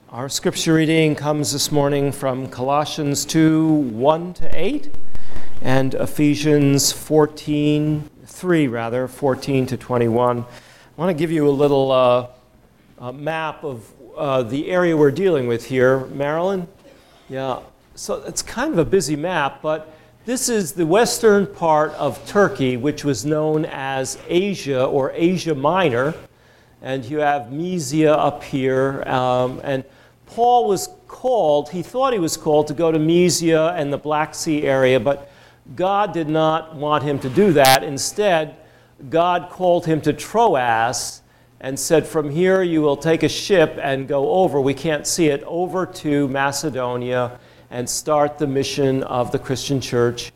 Our scripture reading comes this morning from Colossians 2, 1 to 8, and Ephesians 14 to 21. I want to give you a little map of the area we're dealing with here. Marilyn? Yeah, so it's kind of a busy map, but this is the western part of Turkey, which was known as Asia or Asia Minor. And you have Mysia up here, and Paul was called, he thought he was called to go to Mysia and the Black Sea area, but God did not want him to do that. Instead, God called him to Troas and said, from here you will take a ship and go over, we can't see it, over to Macedonia and start the mission of the Christian church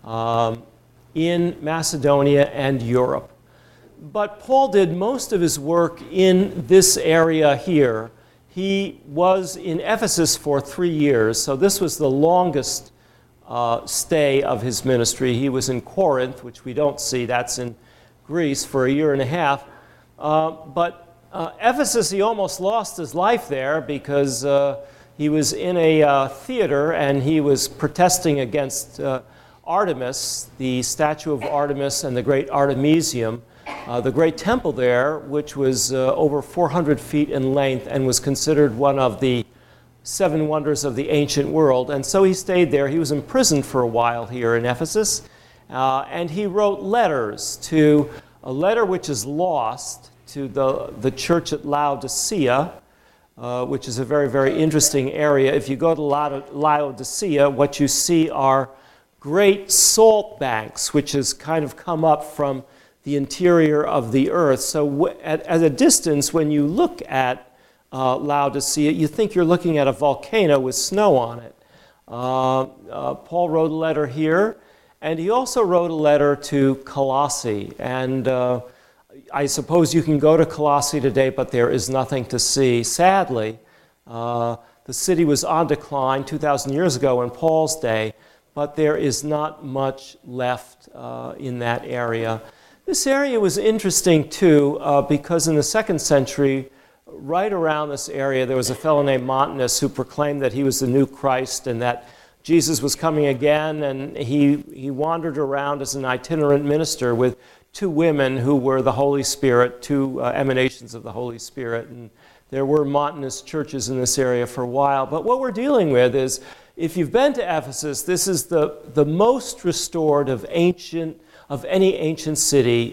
in Macedonia and Europe. But Paul did most of his work in this area here. He was in Ephesus for 3 years, so this was the longest stay of his ministry. He was in Corinth, which we don't see, that's in Greece, for a year and a half. But Ephesus, he almost lost his life there because he was in a theater and he was protesting against Artemis, the statue of Artemis and the great Artemisium. The great temple there, which was over 400 feet in length and was considered one of the 7 wonders of the ancient world. And so he stayed there. He was imprisoned for a while here in Ephesus. And he wrote letters to a letter which is lost to the church at Laodicea, which is a very, very interesting area. If you go to Laodicea, what you see are great salt banks, which has kind of come up from the interior of the earth. So at a distance, when you look at Laodicea, you think you're looking at a volcano with snow on it. Paul wrote a letter here, and he also wrote a letter to Colossae. And I suppose you can go to Colossae today, but there is nothing to see. Sadly, the city was on decline 2,000 years ago in Paul's day, but there is not much left in that area. This area was interesting, too, because in the 2nd century, right around this area, there was a fellow named Montanus who proclaimed that he was the new Christ and that Jesus was coming again, and he wandered around as an itinerant minister with 2 women who were the Holy Spirit, 2 emanations of the Holy Spirit, and there were Montanist churches in this area for a while. But what we're dealing with is, if you've been to Ephesus, this is the most restored of any ancient city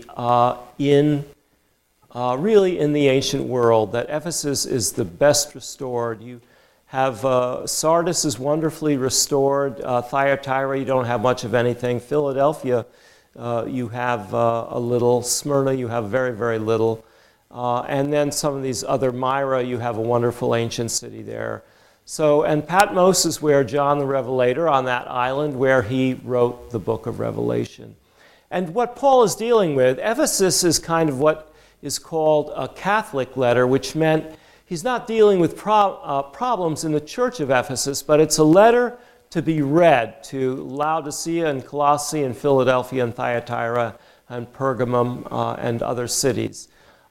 really in the ancient world. That Ephesus is the best restored. You have Sardis is wonderfully restored. Thyatira, you don't have much of anything. Philadelphia, you have a little. Smyrna, you have very, very little. And then some of these other, Myra, you have a wonderful ancient city there. So, and Patmos is where John the Revelator, on that island where he wrote the book of Revelation. And what Paul is dealing with, Ephesus is kind of what is called a Catholic letter, which meant he's not dealing with problems in the church of Ephesus, but it's a letter to be read to Laodicea and Colossae and Philadelphia and Thyatira and Pergamum and other cities.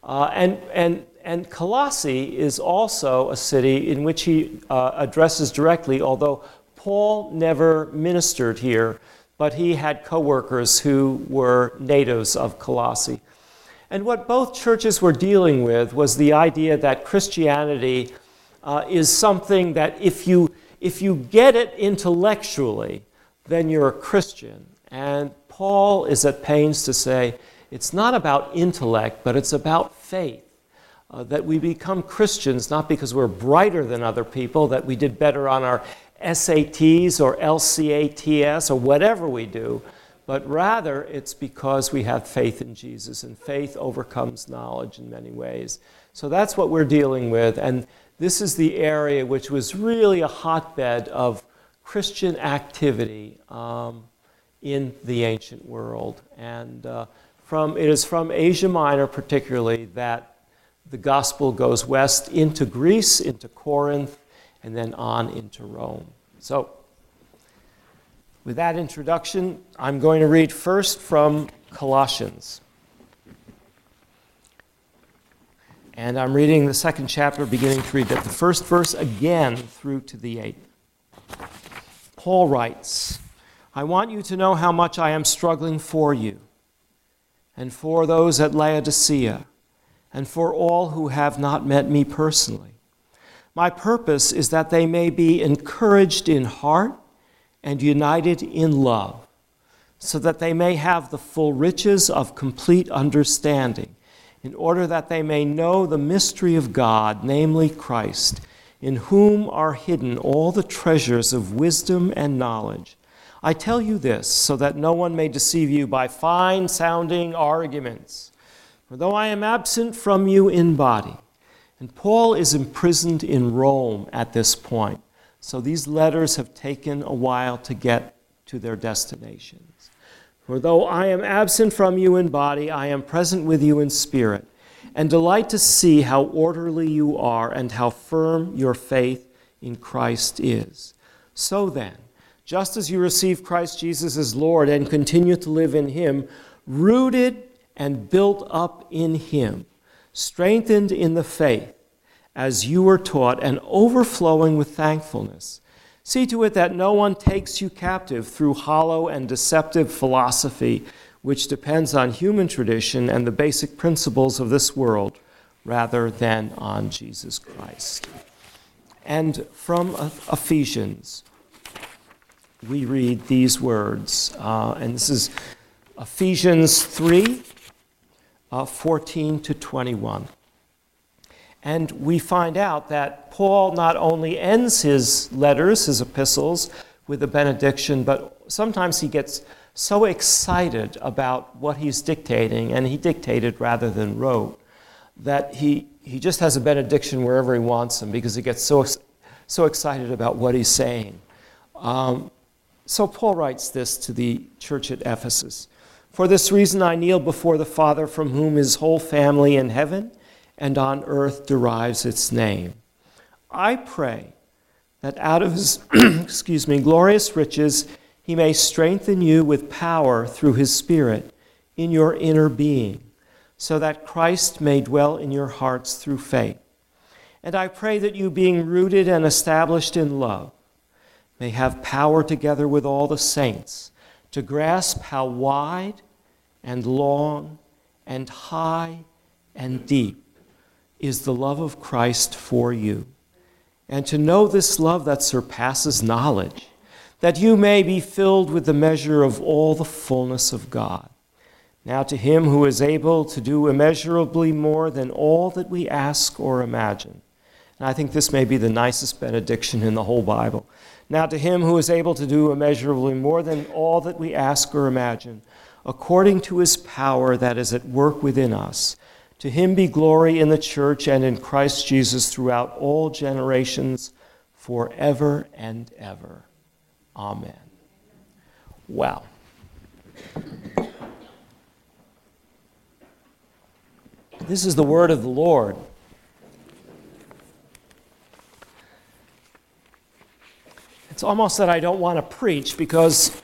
And Colossae is also a city in which he addresses directly, although Paul never ministered here, but he had co-workers who were natives of Colossae. And what both churches were dealing with was the idea that Christianity is something that if you get it intellectually, then you're a Christian. And Paul is at pains to say, it's not about intellect, but it's about faith. That we become Christians not because we're brighter than other people, that we did better on our SATs or LCATS or whatever we do, but rather it's because we have faith in Jesus, and faith overcomes knowledge in many ways. So that's what we're dealing with, and this is the area which was really a hotbed of Christian activity in the ancient world. And it is from Asia Minor particularly that the gospel goes west into Greece, into Corinth, and then on into Rome. So, with that introduction, I'm going to read first from Colossians. And I'm reading the second chapter, beginning to read the first verse again through to the 8th. Paul writes, I want you to know how much I am struggling for you, and for those at Laodicea, and for all who have not met me personally. My purpose is that they may be encouraged in heart and united in love, so that they may have the full riches of complete understanding, in order that they may know the mystery of God, namely Christ, in whom are hidden all the treasures of wisdom and knowledge. I tell you this, so that no one may deceive you by fine-sounding arguments. For though I am absent from you in body, and Paul is imprisoned in Rome at this point, so these letters have taken a while to get to their destinations. For though I am absent from you in body, I am present with you in spirit, and delight to see how orderly you are and how firm your faith in Christ is. So then, just as you receive Christ Jesus as Lord and continue to live in him, rooted and built up in him, strengthened in the faith, as you were taught, and overflowing with thankfulness. See to it that no one takes you captive through hollow and deceptive philosophy, which depends on human tradition and the basic principles of this world, rather than on Jesus Christ. And from Ephesians, we read these words, and this is Ephesians 3, 14 to 21. And we find out that Paul not only ends his letters, his epistles, with a benediction, but sometimes he gets so excited about what he's dictating, and he dictated rather than wrote, that he just has a benediction wherever he wants him because he gets so excited about what he's saying. So Paul writes this to the church at Ephesus. For this reason I kneel before the Father, from whom his whole family in heaven and on earth derives its name. I pray that out of his glorious riches he may strengthen you with power through his Spirit in your inner being, so that Christ may dwell in your hearts through faith. And I pray that you, being rooted and established in love, may have power together with all the saints to grasp how wide and long and high and deep is the love of Christ for you, and to know this love that surpasses knowledge, that you may be filled with the measure of all the fullness of God. Now to him who is able to do immeasurably more than all that we ask or imagine. And I think this may be the nicest benediction in the whole Bible. Now to him who is able to do immeasurably more than all that we ask or imagine, according to his power that is at work within us, to him be glory in the church and in Christ Jesus throughout all generations, forever and ever. Amen. Wow. This is the word of the Lord. It's almost that I don't want to preach because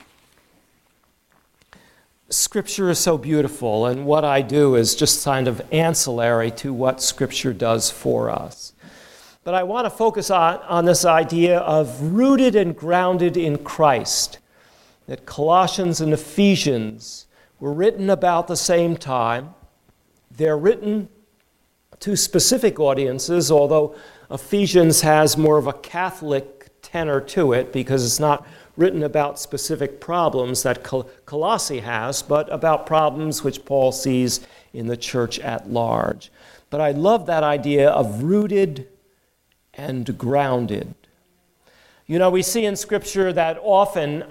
Scripture is so beautiful, and what I do is just kind of ancillary to what Scripture does for us. But I want to focus on this idea of rooted and grounded in Christ, that Colossians and Ephesians were written about the same time. They're written to specific audiences, although Ephesians has more of a Catholic tenor to it because it's not written about specific problems that Colossae has, but about problems which Paul sees in the church at large. But I love that idea of rooted and grounded. You know, we see in Scripture that often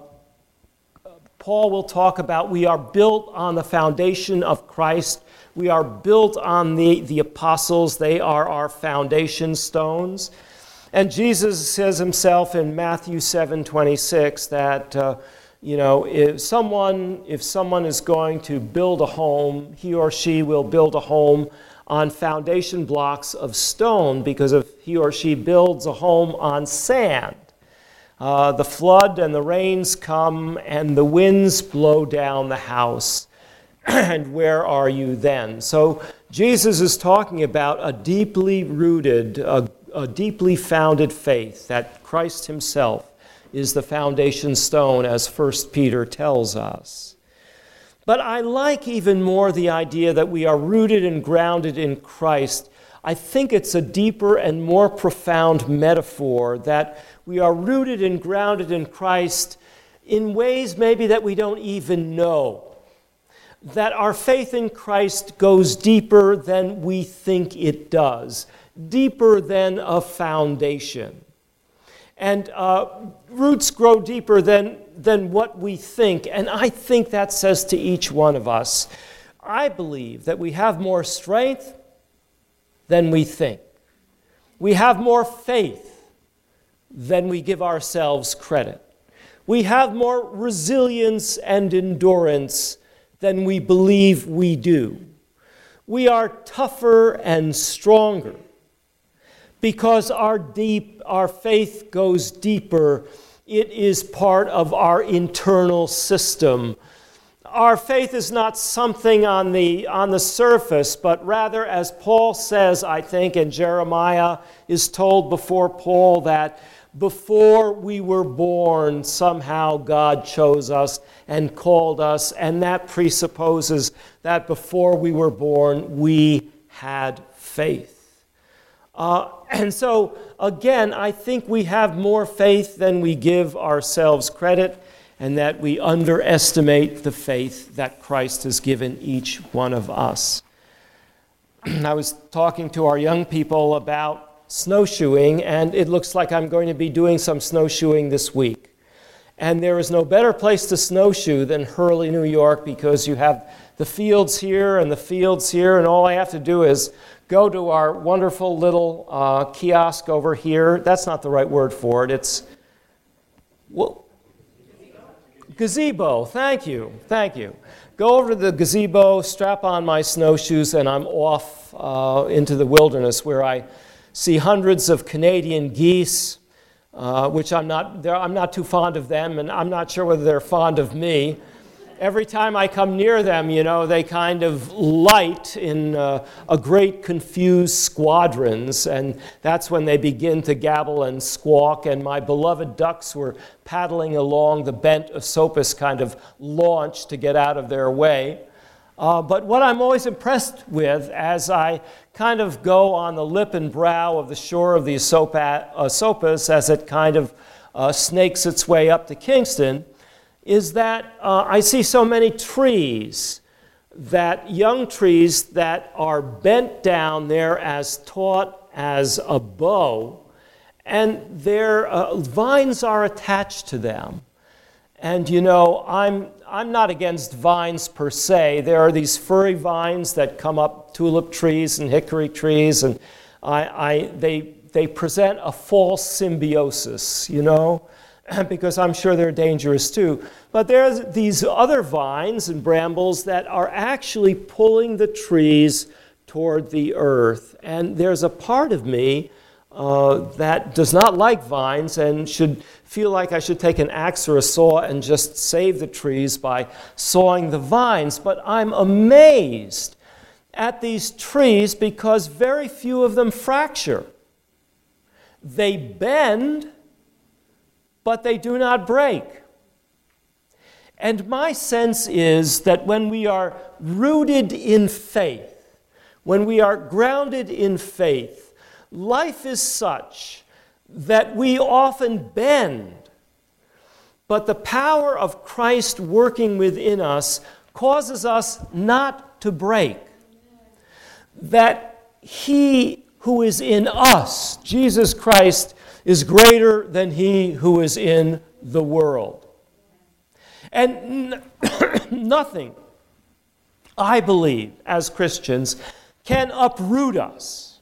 Paul will talk about we are built on the foundation of Christ. We are built on the apostles. They are our foundation stones. And Jesus says himself in Matthew 7:26 that, if someone is going to build a home, he or she will build a home on foundation blocks of stone, because if he or she builds a home on sand, the flood and the rains come and the winds blow down the house, And where are you then? So Jesus is talking about a deeply rooted, a deeply founded faith, that Christ himself is the foundation stone, as 1 Peter tells us. But I like even more the idea that we are rooted and grounded in Christ. I think it's a deeper and more profound metaphor, that we are rooted and grounded in Christ in ways maybe that we don't even know. That our faith in Christ goes deeper than we think it does, deeper than a foundation. And roots grow deeper than what we think. And I think that says to each one of us, I believe that we have more strength than we think. We have more faith than we give ourselves credit. We have more resilience and endurance than we believe we do. We are tougher and stronger because our faith goes deeper. It is part of our internal system. Our faith is not something on the surface, but rather, as Paul says, I think, and Jeremiah is told before Paul, that before we were born, somehow God chose us and called us, and that presupposes that before we were born, we had faith. And so, again, I think we have more faith than we give ourselves credit, and that we underestimate the faith that Christ has given each one of us. I was talking to our young people about snowshoeing, and it looks like I'm going to be doing some snowshoeing this week. And there is no better place to snowshoe than Hurley, New York, because you have the fields here and the fields here, and all I have to do is go to our wonderful little kiosk over here. That's not the right word for it. It's gazebo. Thank you. Go over to the gazebo, strap on my snowshoes, and I'm off into the wilderness, where I see hundreds of Canadian geese, which I'm not too fond of them, and I'm not sure whether they're fond of me. Every time I come near them, they kind of light in a great confused squadrons, and that's when they begin to gabble and squawk, and my beloved ducks were paddling along the bent Esopus kind of launch to get out of their way. But what I'm always impressed with as I kind of go on the lip and brow of the shore of the Esopus as it kind of snakes its way up to Kingston is that I see so many trees, that young trees that are bent down there as taut as a bow, and their vines are attached to them. And I'm not against vines per se. There are these furry vines that come up, tulip trees and hickory trees, and they present a false symbiosis, because I'm sure they're dangerous too. But there's these other vines and brambles that are actually pulling the trees toward the earth. And there's a part of me that does not like vines and should feel like I should take an axe or a saw and just save the trees by sawing the vines. But I'm amazed at these trees because very few of them fracture. They bend, but they do not break. And my sense is that when we are rooted in faith, when we are grounded in faith, life is such that we often bend, but the power of Christ working within us causes us not to break. That He who is in us, Jesus Christ, is greater than he who is in the world. And nothing, I believe, as Christians, can uproot us.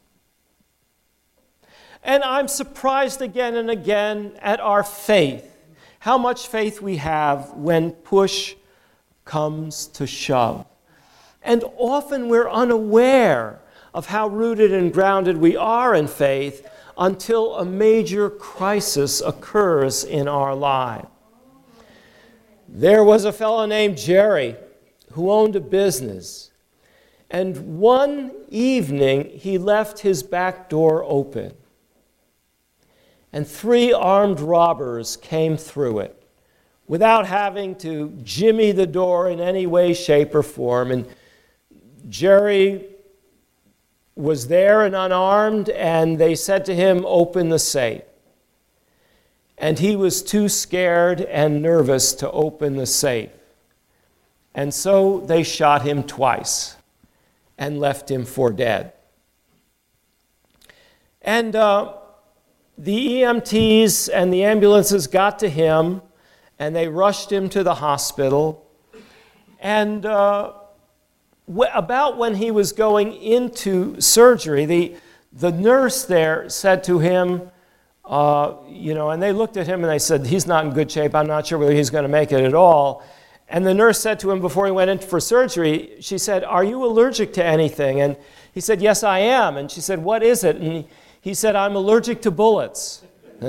And I'm surprised again and again at our faith, how much faith we have when push comes to shove. And often we're unaware of how rooted and grounded we are in faith until a major crisis occurs in our lives. There was a fellow named Jerry who owned a business. And one evening, he left his back door open. And 3 armed robbers came through it without having to jimmy the door in any way, shape, or form. And Jerry was there and unarmed, and they said to him, "Open the safe." And he was too scared and nervous to open the safe. And so they shot him twice and left him for dead. And the EMTs and the ambulances got to him, and they rushed him to the hospital. And about when he was going into surgery, the nurse there said to him, and they looked at him and they said, "He's not in good shape. I'm not sure whether he's going to make it at all." And the nurse said to him before he went in for surgery, she said, "Are you allergic to anything?" And he said, "Yes, I am." And she said, "What is it?" And he said, "I'm allergic to bullets."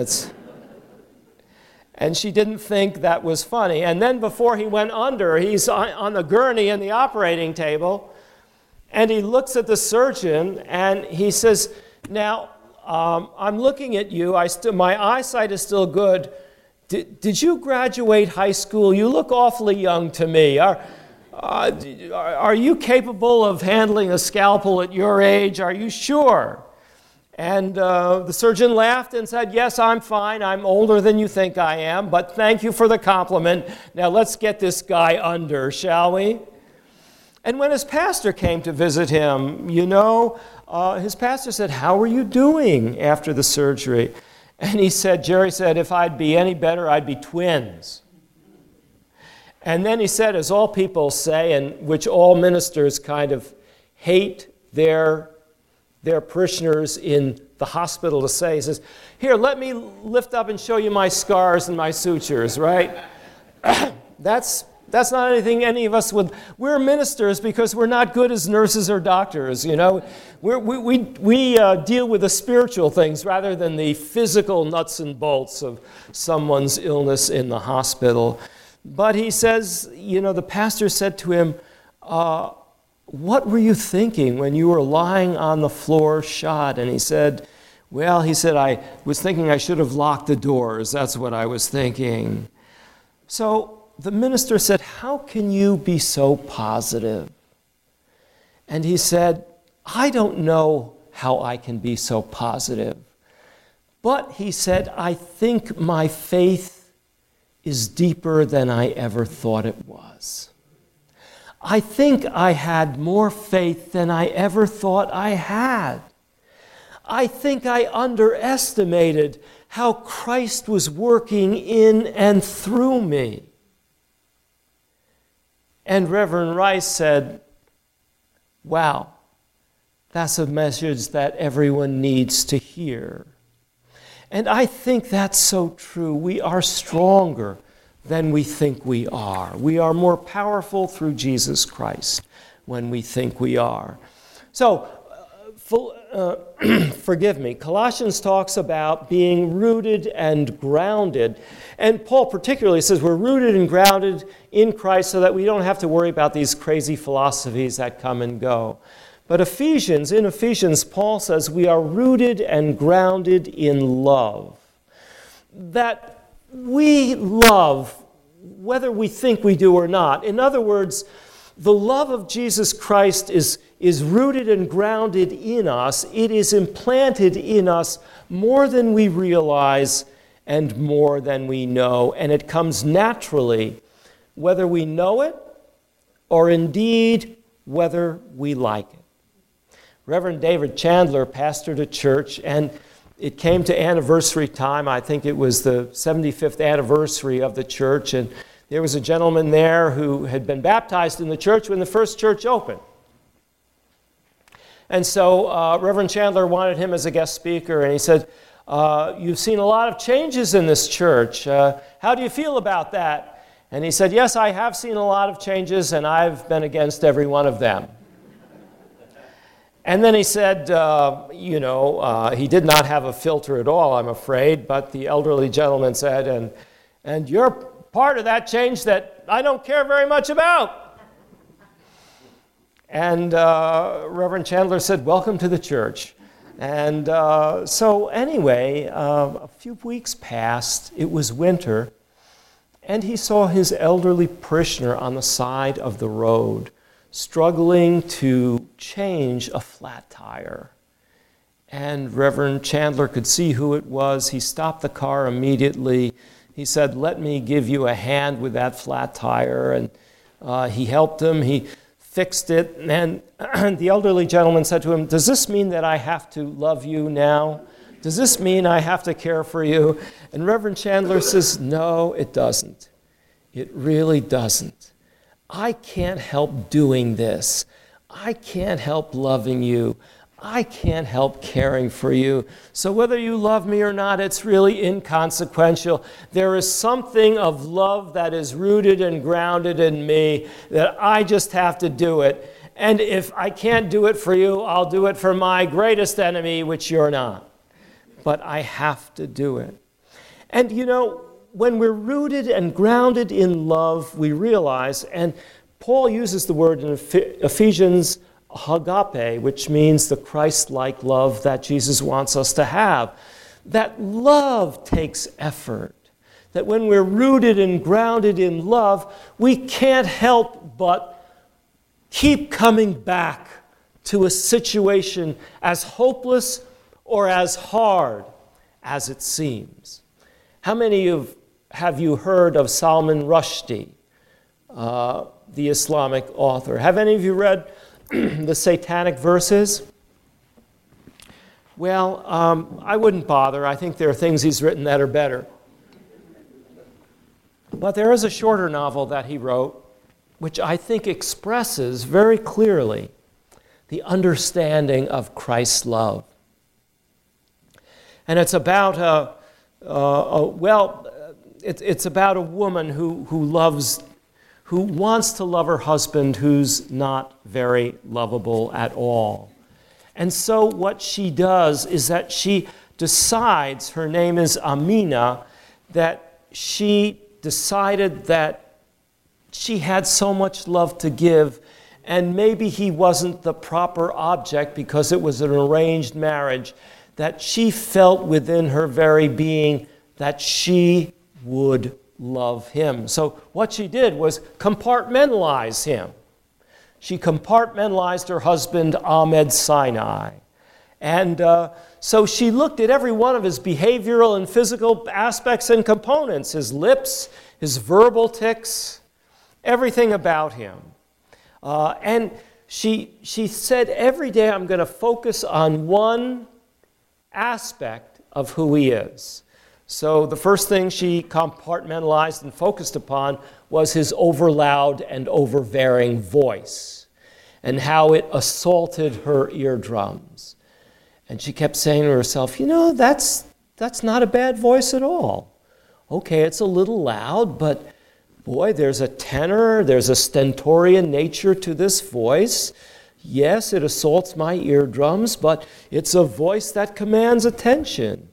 And she didn't think that was funny. And then before he went under, he's on the gurney in the operating table, and he looks at the surgeon, and he says, "Now, I'm looking at you. My eyesight is still good. Did you graduate high school? You look awfully young to me. Are you capable of handling a scalpel at your age? Are you sure?" And the surgeon laughed and said, "Yes, I'm fine. I'm older than you think I am, but thank you for the compliment. Now let's get this guy under, shall we?" And when his pastor came to visit him, his pastor said, "How are you doing after the surgery?" And Jerry said, "If I'd be any better, I'd be twins." And then he said, as all people say, and which all ministers kind of hate their parishioners in the hospital to say, he says, "Here, let me lift up and show you my scars and my sutures," right? That's not anything any of us would. We're ministers because we're not good as nurses or doctors, We deal with the spiritual things rather than the physical nuts and bolts of someone's illness in the hospital. But he says, the pastor said to him, "What were you thinking when you were lying on the floor shot?" And he said, "I was thinking I should have locked the doors. That's what I was thinking." So the minister said, "How can you be so positive?" And he said, "I don't know how I can be so positive. But," he said, "I think my faith is deeper than I ever thought it was. I think I had more faith than I ever thought I had. I think I underestimated how Christ was working in and through me." And Reverend Rice said, "Wow, that's a message that everyone needs to hear." And I think that's so true. We are stronger than we think we are. We are more powerful through Jesus Christ when we think we are. So, forgive me, Colossians talks about being rooted and grounded. And Paul particularly says we're rooted and grounded in Christ so that we don't have to worry about these crazy philosophies that come and go. But in Ephesians, Paul says we are rooted and grounded in love. That we love whether we think we do or not. In other words, the love of Jesus Christ is rooted and grounded in us. It is implanted in us more than we realize and more than we know. And it comes naturally, whether we know it or indeed whether we like it. Reverend David Chandler pastored a church, and it came to anniversary time. I think it was the 75th anniversary of the church, and there was a gentleman there who had been baptized in the church when the first church opened. And so Reverend Chandler wanted him as a guest speaker, and he said, "You've seen a lot of changes in this church. How do you feel about that?" And he said, "Yes, I have seen a lot of changes, and I've been against every one of them." And then he said, he did not have a filter at all, I'm afraid, but the elderly gentleman said, and you're part of that change that I don't care very much about. And Reverend Chandler said, "Welcome to the church." And so anyway, a few weeks passed. It was winter. And he saw his elderly parishioner on the side of the road, struggling to change a flat tire. And Reverend Chandler could see who it was. He stopped the car immediately. He said, "Let me give you a hand with that flat tire." And he helped him. He fixed it. And the elderly gentleman said to him, "Does this mean that I have to love you now? Does this mean I have to care for you?" And Reverend Chandler says, "No, it doesn't. It really doesn't. I can't help doing this. I can't help loving you. I can't help caring for you. So whether you love me or not, it's really inconsequential. There is something of love that is rooted and grounded in me that I just have to do it. And if I can't do it for you, I'll do it for my greatest enemy, which you're not. But I have to do it." And you know, when we're rooted and grounded in love, we realize, and Paul uses the word in Ephesians, agape, which means the Christ-like love that Jesus wants us to have, that love takes effort. That when we're rooted and grounded in love, we can't help but keep coming back to a situation as hopeless or as hard as it seems. How many have you heard of Salman Rushdie, the Islamic author? Have any of you read the Satanic Verses? Well, I wouldn't bother. I think there are things he's written that are better. But there is a shorter novel that he wrote, which I think expresses very clearly the understanding of Christ's love. And it's about it's about a woman who wants to love her husband who's not very lovable at all. And so what she does is that she decides, her name is Amina, that she decided that she had so much love to give, and maybe he wasn't the proper object because it was an arranged marriage, that she felt within her very being that she would love him. So what she did was compartmentalize him. She compartmentalized her husband, Ahmed Sinai. And so she looked at every one of his behavioral and physical aspects and components, his lips, his verbal tics, everything about him. And she said, every day I'm going to focus on one aspect of who he is. So the first thing she compartmentalized and focused upon was his overloud and overbearing voice and how it assaulted her eardrums. And she kept saying to herself, that's not a bad voice at all. Okay, it's a little loud, but boy, there's a tenor, there's a stentorian nature to this voice. Yes, it assaults my eardrums, but it's a voice that commands attention.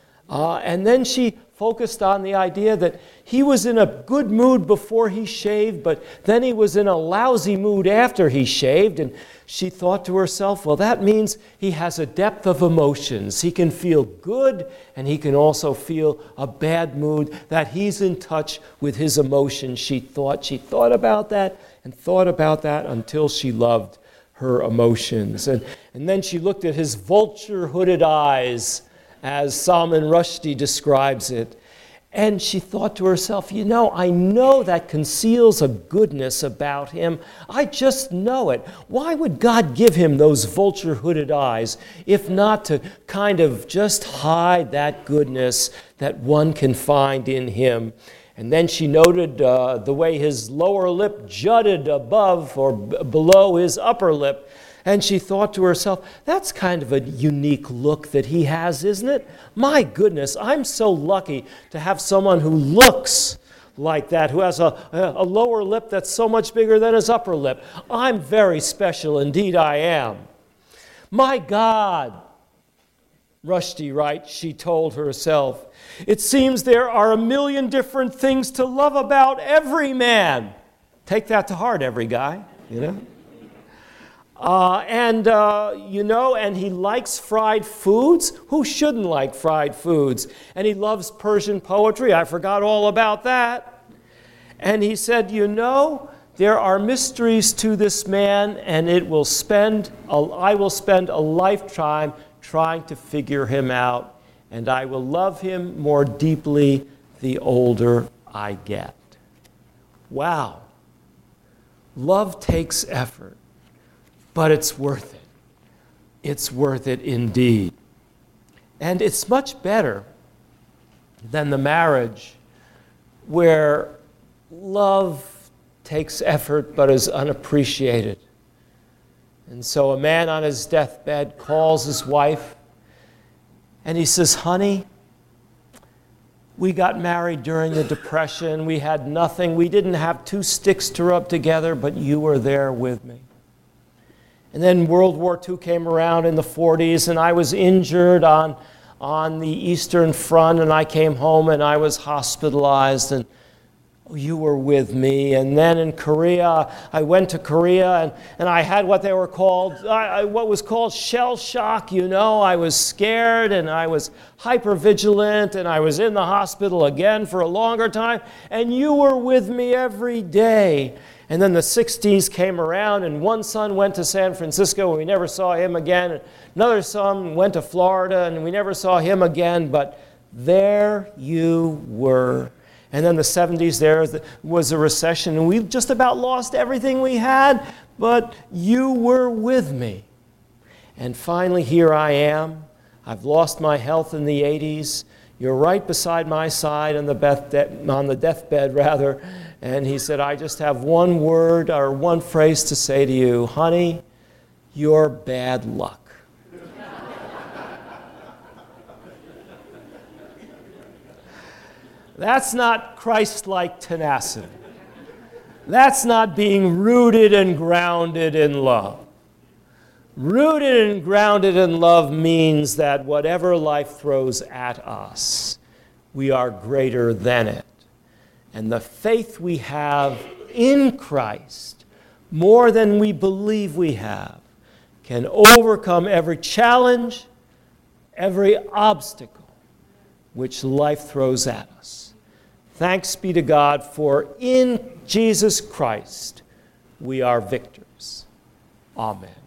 And then she focused on the idea that he was in a good mood before he shaved, but then he was in a lousy mood after he shaved. And she thought to herself, well, that means he has a depth of emotions. He can feel good, and he can also feel a bad mood, that he's in touch with his emotions. She thought about that and thought about that until she loved her emotions. And then she looked at his vulture-hooded eyes, as Salman Rushdie describes it. And she thought to herself, I know that conceals a goodness about him. I just know it. Why would God give him those vulture-hooded eyes if not to kind of just hide that goodness that one can find in him? And then she noted the way his lower lip jutted above or below his upper lip. And she thought to herself, that's kind of a unique look that he has, isn't it? My goodness, I'm so lucky to have someone who looks like that, who has a lower lip that's so much bigger than his upper lip. I'm very special, indeed I am. My God, Rushdie writes, she told herself, it seems there are a million different things to love about every man. Take that to heart, every guy, And he likes fried foods. Who shouldn't like fried foods? And he loves Persian poetry. I forgot all about that. And he said, there are mysteries to this man, and I will spend a lifetime trying to figure him out, and I will love him more deeply the older I get. Wow. Love takes effort, but it's worth it. It's worth it indeed. And it's much better than the marriage where love takes effort but is unappreciated. And so a man on his deathbed calls his wife and he says, honey, we got married during the Depression. We had nothing. We didn't have two sticks to rub together, but you were there with me. And then World War II came around in the 40s, and I was injured on the Eastern Front, and I came home and I was hospitalized, and you were with me. And then in Korea, I went to Korea, and I had what was called shell shock. I was scared, and I was hypervigilant, and I was in the hospital again for a longer time, and you were with me every day. And then the 60s came around, and one son went to San Francisco, and we never saw him again. And another son went to Florida, and we never saw him again, but there you were. And then the 70s, there was a recession, and we just about lost everything we had, but you were with me. And finally, here I am. I've lost my health in the 80s. You're right beside my side on the deathbed, rather. And he said, I just have one word or one phrase to say to you. Honey, you're bad luck. That's not Christ-like tenacity. That's not being rooted and grounded in love. Rooted and grounded in love means that whatever life throws at us, we are greater than it. And the faith we have in Christ, more than we believe we have, can overcome every challenge, every obstacle which life throws at us. Thanks be to God, for in Jesus Christ we are victors. Amen.